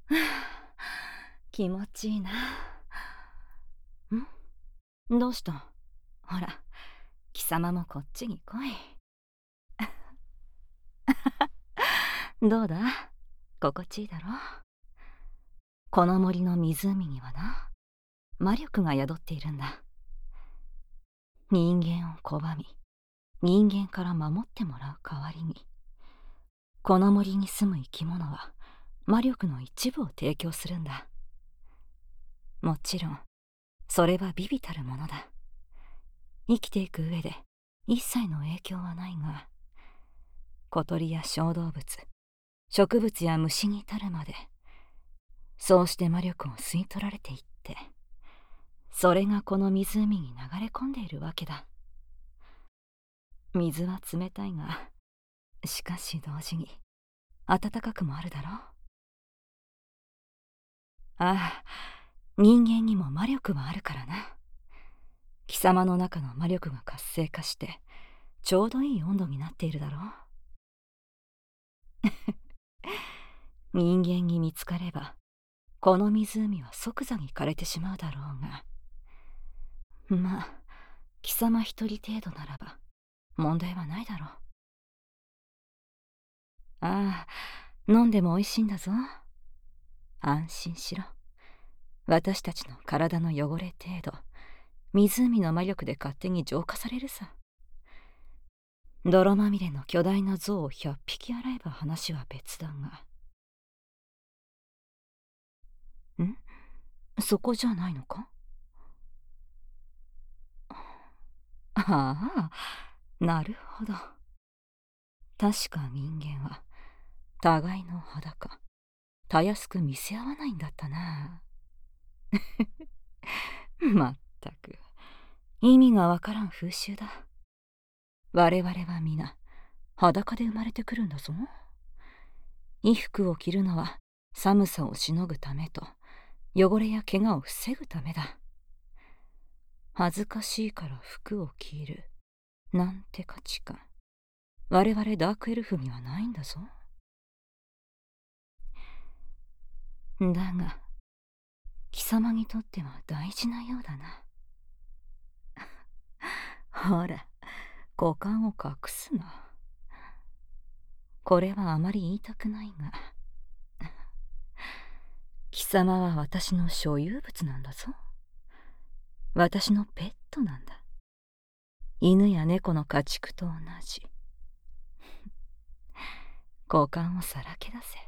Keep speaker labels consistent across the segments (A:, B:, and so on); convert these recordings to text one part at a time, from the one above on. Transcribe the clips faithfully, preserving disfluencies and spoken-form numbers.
A: 気持ちいいな。んどうした？ほら、貴様もこっちに来い。どうだ？心地いいだろ？この森の湖にはな、魔力が宿っているんだ。人間を拒み、人間から守ってもらう代わりに、この森に住む生き物は魔力の一部を提供するんだ。もちろんそれは微々たるものだ。生きていく上で一切の影響はないが、小鳥や小動物、植物や虫に至るまで、そうして魔力を吸い取られていって、それがこの湖に流れ込んでいるわけだ。水は冷たいが、しかし同時に暖かくもあるだろう。ああ、人間にも魔力はあるからな。貴様の中の魔力が活性化してちょうどいい温度になっているだろう。人間に見つかればこの湖は即座に枯れてしまうだろうが、まあ貴様一人程度ならば問題はないだろう。ああ、飲んでもおいしいんだぞ。安心しろ。私たちの体の汚れ程度、湖の魔力で勝手に浄化されるさ。泥まみれの巨大な象をひゃっぴき洗えば話は別だが。ん？そこじゃないのか？ああ、なるほど。確か人間は互いの裸、たやすく見せ合わないんだったな。まったく意味がわからん風習だ。我々は皆裸で生まれてくるんだぞ。衣服を着るのは寒さをしのぐためと汚れや怪我を防ぐためだ。恥ずかしいから服を着るなんて価値観、我々ダークエルフにはないんだぞ。だが貴様にとっては大事なようだな。ほら、股間を隠すな。これはあまり言いたくないが、貴様は私の所有物なんだぞ。私のペットなんだ。犬や猫の家畜と同じ。股間をさらけ出せ。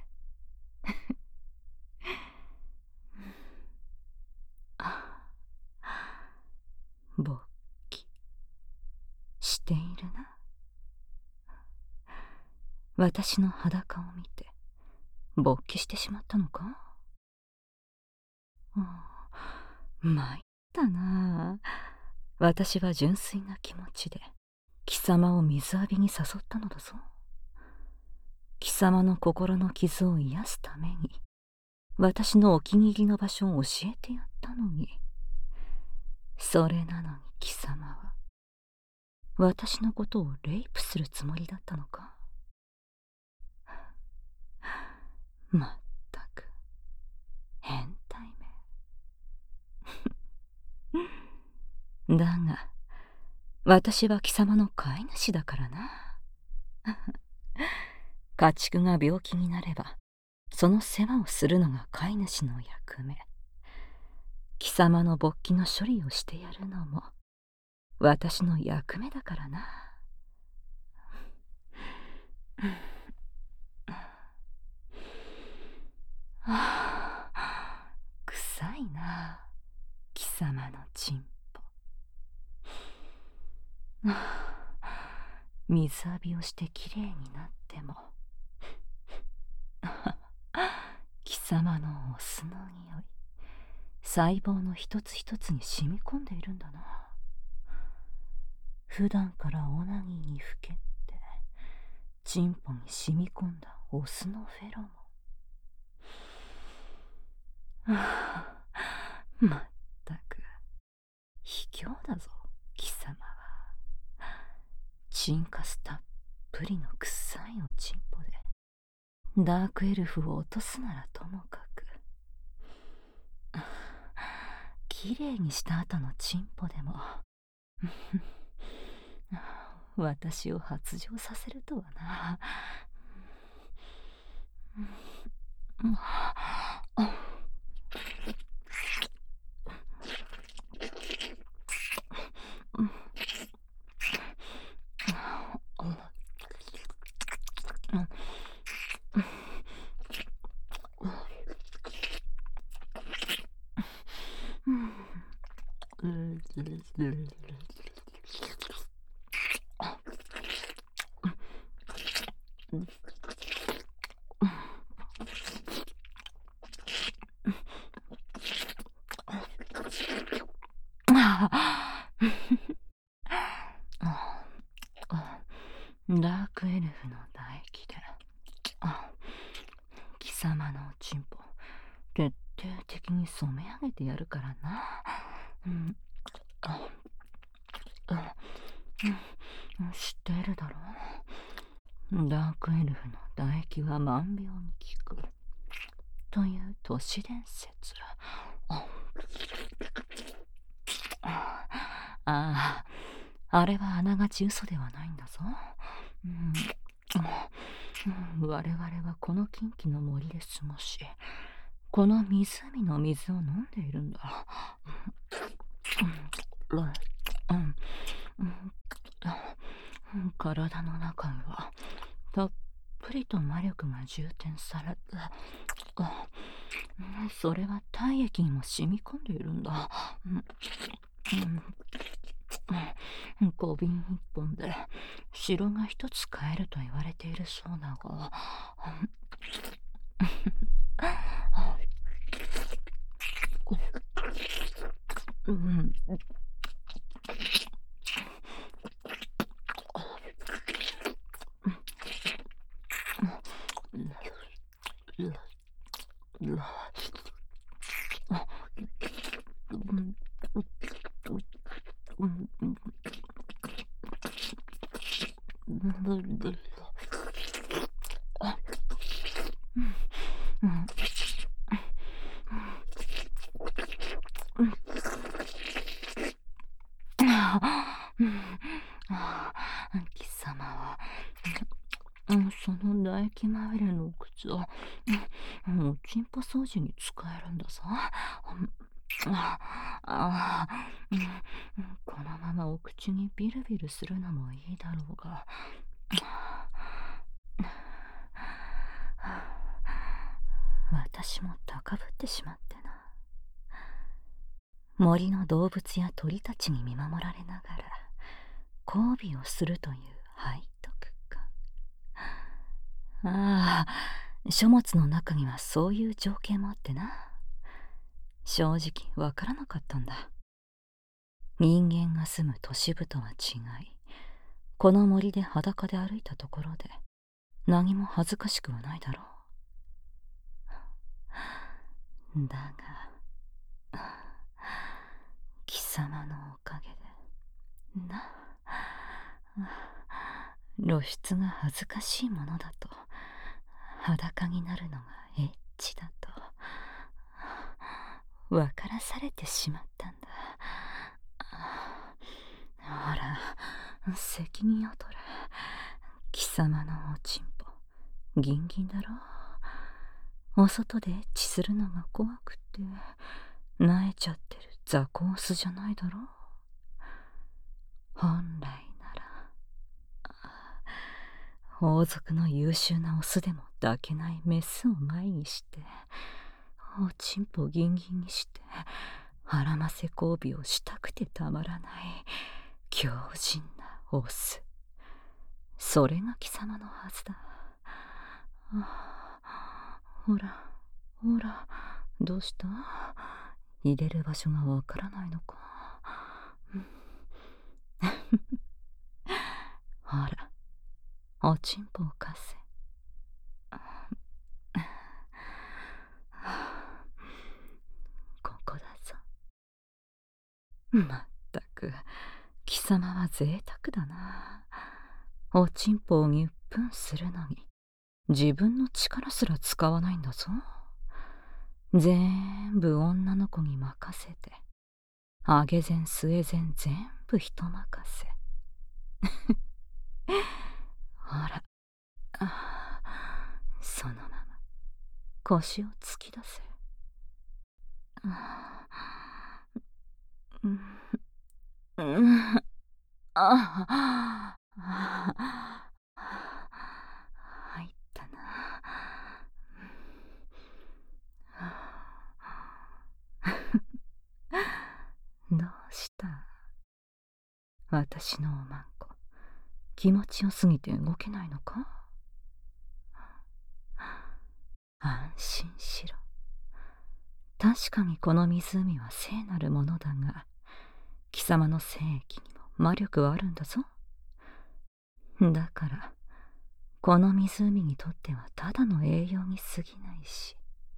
A: 勃起しているな。私の裸を見て勃起してしまったのか？参ったな。私は純粋な気持ちで貴様を水浴びに誘ったのだぞ。貴様の心の傷を癒すために私のお気に入りの場所を教えてやったのに、それなのに貴様は私のことをレイプするつもりだったのか？まったく変態め。だが私は貴様の飼い主だからな。家畜が病気になればその世話をするのが飼い主の役目。貴様の勃起の処理をしてやるのも私の役目だからな。はあ、臭いな、貴様のチンポ。水浴びをしてきれいになっても貴様のお酢の匂い、細胞の一つ一つに染み込んでいるんだな。普段からオナニーにふけってチンポに染み込んだオスのフェロモン。まったく卑怯だぞ貴様は。チンカスたっぷりの臭いおチンポでダークエルフを落とすならともかくきれいにした後のチンポでも私を発情させるとはな。ダークエルフの唾液で貴様のおちんぽ徹底的に染め上げてやるからな。うん知っているだろう。ダークエルフの唾液は万病に効くという都市伝説。ああ、あれはあながち嘘ではないんだぞ。うん我々はこの近畿の森で過ごし、この湖の水を飲んでいるんだ。体の中にはたっぷりと魔力が充填されて、それは体液にも染み込んでいるんだ。小瓶一本で城が一つ買えると言われているそうだが、うん貴様はその唾液まみれのお靴はおちんぽ掃除に使えるんだぞ。このままお口にビルビルするのもいいだろうが、私も高ぶってしまってな。森の動物や鳥たちに見守られながら交尾をするという背徳感。ああ、書物の中にはそういう情景もあってな。正直わからなかったんだ。人間が住む都市部とは違い、この森で裸で歩いたところで何も恥ずかしくはないだろう。だが貴様のおかげでな、露出が恥ずかしいものだと裸になるのがエッチだと分からされてしまったんだ。ほら、責任を取れ。貴様のおちんぽギンギンだろ。お外でエッチするのが怖くて萎えちゃってる雑魚オスじゃないだろ。本来なら王族の優秀なオスでも抱けないメスを前にしておちんぽギンギンにして腹ませ交尾をしたくてたまらない強靭なオス、それが貴様のはずだ。ほらほら、どうした？入れる場所がわからないのか。ほら、おちんぽを貸せ。ここだぞ。まったく貴様は贅沢だな。おちんぽをにゅっぷんするのに自分の力すら使わないんだぞ。 全部女の子に任せて、あげ膳据え膳全部人任せ。ほら、あそのまま腰を突き出せ。あうん、うん、ああ、入ったな。どうした？私のおまんこ、気持ちよすぎて動けないのか？安心しろ。確かにこの湖は聖なるものだが、貴様の精液にも魔力はあるんだぞ。だから、この湖にとってはただの栄養に過ぎないし。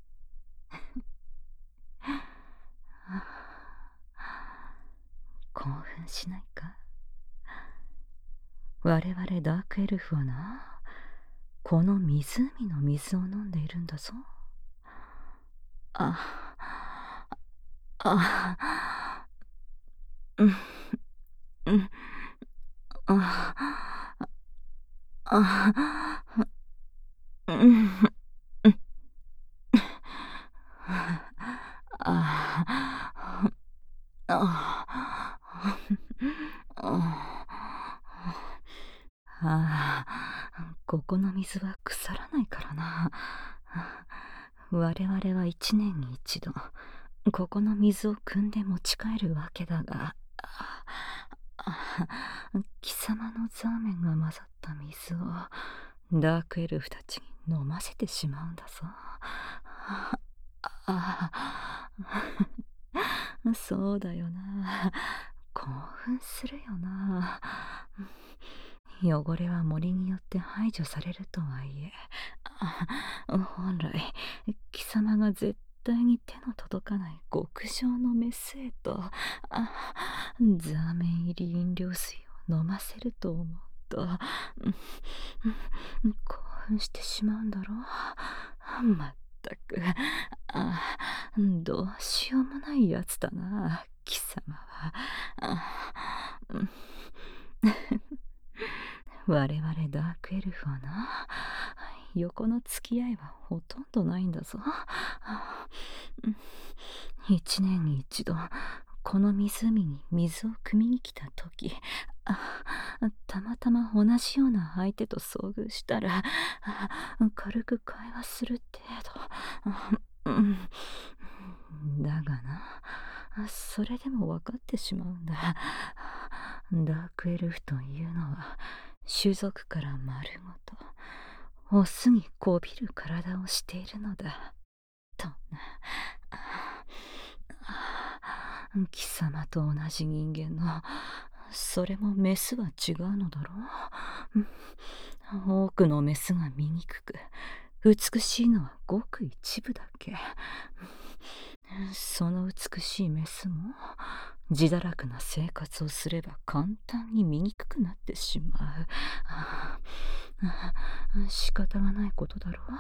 A: 興奮しないか？我々ダークエルフはな、この湖の水を飲んでいるんだぞ。あ、あ、うん、うん、あ、あ、うん、うん、あ、あ、ああ、ここの水は腐らないからな。我々は一年に一度、ここの水を汲んで持ち帰るわけだが、ああ貴様のザーメンが混ざった水をダークエルフたちに飲ませてしまうんだぞ。ああそうだよな。興奮するよな。汚れは森によって排除されるとはいえ、あ本来貴様が絶対に手の届かない極上のメスへとあザーメン入り飲料水を飲ませると思うと、うんうん興奮してしまうんだろう。まったくあどうしようもないやつだな貴様は。あうん我々ダークエルフはな、横の付き合いはほとんどないんだぞ。一年に一度、この湖に水を汲みに来た時、あたまたま同じような相手と遭遇したら、軽く会話する程度。うんだがな、それでも分かってしまうんだ。ダークエルフというのは、種族から丸ごとオスにこびる体をしているのだとな。貴様と同じ人間のそれもメスは違うのだろう。多くのメスが醜く美しいのはごく一部だけ。その美しいメスも自堕落な生活をすれば簡単に醜くなってしまう。仕方がないことだろう。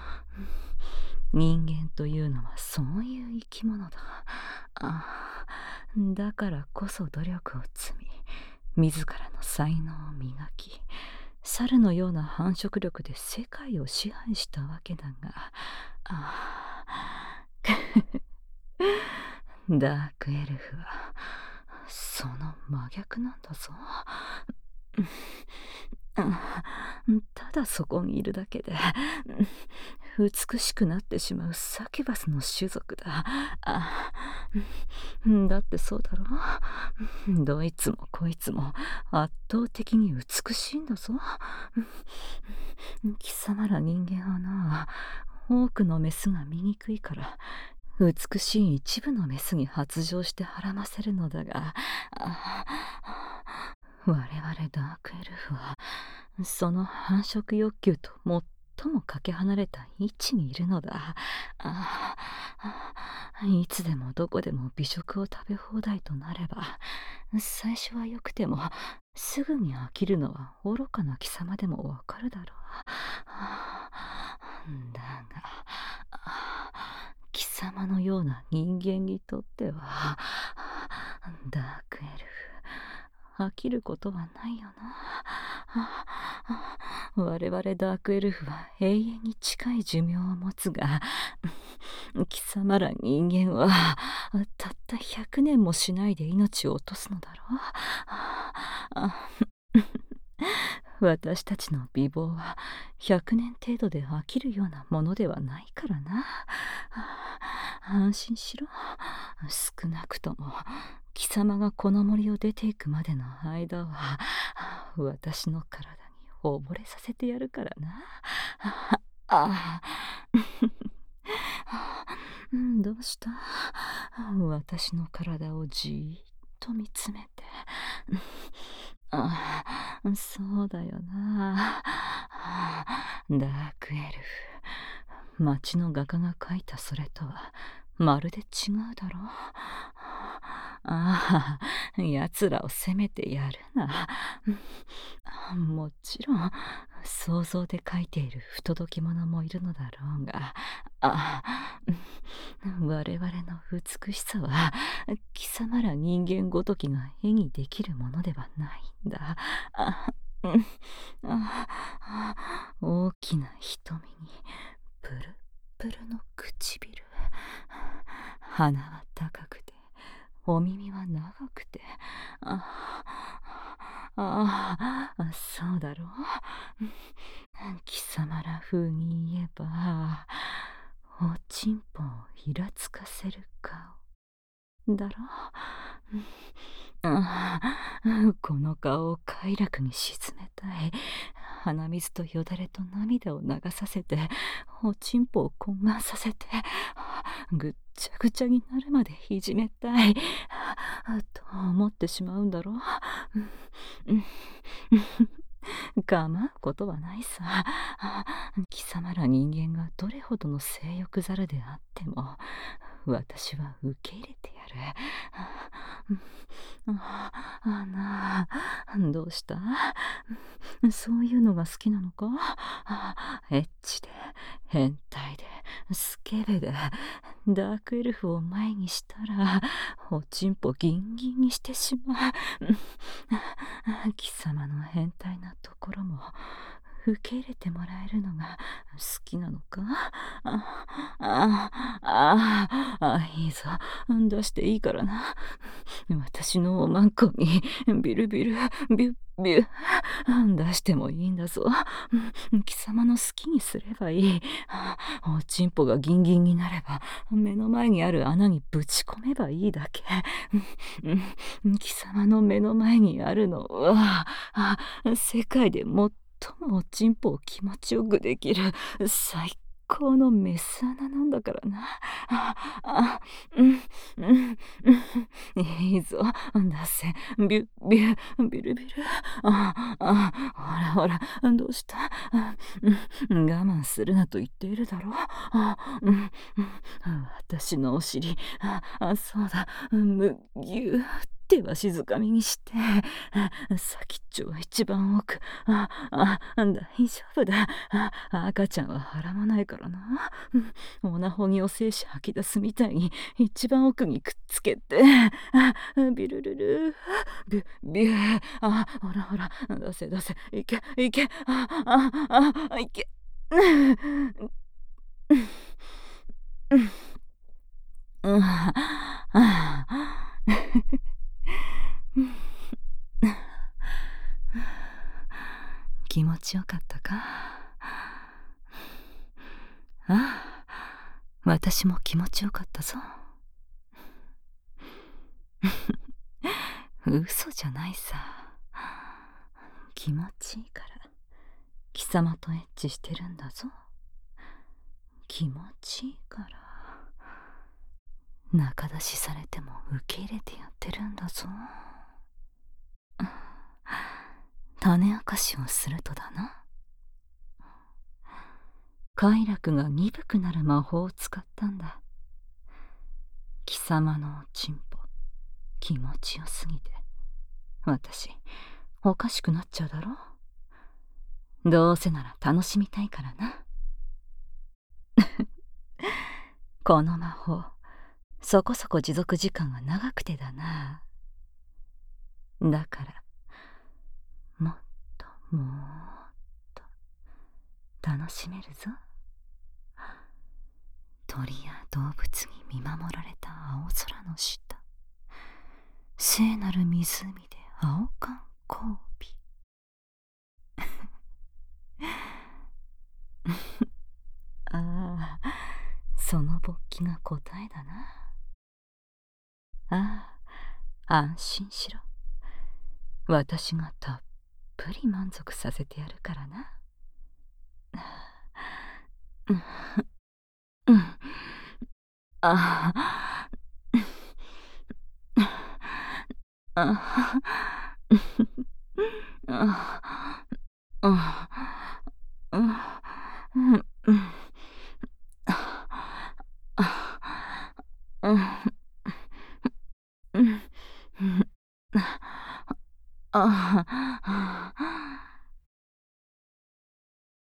A: 人間というのはそういう生き物だ。だからこそ努力を積み、自らの才能を磨き、猿のような繁殖力で世界を支配したわけだが、あダークエルフはその真逆なんだぞ。ただそこにいるだけで美しくなってしまうサキュバスの種族だ。だってそうだろう。どいつもこいつも圧倒的に美しいんだぞ。貴様ら人間はな、多くのメスが醜いから美しい一部のメスに発情してはらませるのだが、我々ダークエルフはその繁殖欲求と最もかけ離れた位置にいるのだ。いつでもどこでも美食を食べ放題となれば、最初はよくてもすぐに飽きるのは愚かな貴様でもわかるだろう。だが貴様のような人間にとっては、ダークエルフ、飽きることはないよな。我々ダークエルフは永遠に近い寿命を持つが、貴様ら人間はたったひゃくねんもしないで命を落とすのだろう。私たちの美貌はひゃくねん程度で飽きるようなものではないからな。安心しろ。少なくとも貴様がこの森を出ていくまでの間は私の体に溺れさせてやるからな。ああどうした？私の体をじーっと見つめて。ああ、そうだよな。ダークエルフ、町の画家が描いたそれとはまるで違うだろう。ああ、奴らを責めてやるな。もちろん想像で描いている不届き者もいるのだろうが、あ我々の美しさは貴様ら人間ごときが絵にできるものではないんだ。ああ大きな瞳にプルプルの唇、鼻は高くてお耳は長くて、あああそうだろう。貴様ら風に言えばおちんぽをひらつかせる顔だろう。ああこの顔を快楽に沈めたい。鼻水とよだれと涙を流させておちんぽを懇願させてぐっちゃぐちゃになるまでいじめたいと思ってしまうんだろう。構うことはないさ。貴様ら人間がどれほどの性欲ざるであっても私は受け入れてやる。ああなあ、どうした？そういうのが好きなのか？エッチで変態でスケベでダークエルフを前にしたらおちんぽギンギンにしてしまう。貴様の変態なところも受け入れてもらえるのが好きなのか？ああああいいぞ、出していいからな。私のおまんこにビルビルビュッビュッ出してもいいんだぞ。貴様の好きにすればいい。おちんぽがギンギンになれば目の前にある穴にぶち込めばいいだけ。貴様の目の前にあるのは世界で最もおちんぽを気持ちよくできる最高のメス穴なんだからな。ああうんうんうんいいぞ、出せ。ビュビュビルビル。ああほらほら、どうした？我慢するなと言っているだろう。あうん私のお尻、あそうだ、むぎゅーってわしづかみにして先っちょは一番奥。ああ大丈夫だ。あ赤ちゃんは腹もないからな。オナホにお精子吐き出すみたいに一番奥にくっつけて、あビルルルビュビュー。あほらほら、出せ出せ、いけいけ、あああいけ。うんあ気持ちよかったか？ああ私も気持ちよかったぞ。嘘じゃないさ。気持ちいいから貴様とエッチしてるんだぞ。気持ちいいから仲出しされても受け入れてやってるんだぞ。種明かしをするとだな。快楽が鈍くなる魔法を使ったんだ。貴様のおちんぽ気持ちよすぎて私おかしくなっちゃうだろ。どうせなら楽しみたいからな。 この魔法、そこそこ持続時間が長くてだな。だから、もっともっと楽しめるぞ。鳥や動物に見守られた青空の下、聖なる湖で青缶交尾。ああ、その勃起が答えだな。ああ、安心しろ。私がたっぷり満足させてやるからな。うん、うん、ああ、ああ、あうん、うん、うん、うん、うん、うん、ああ、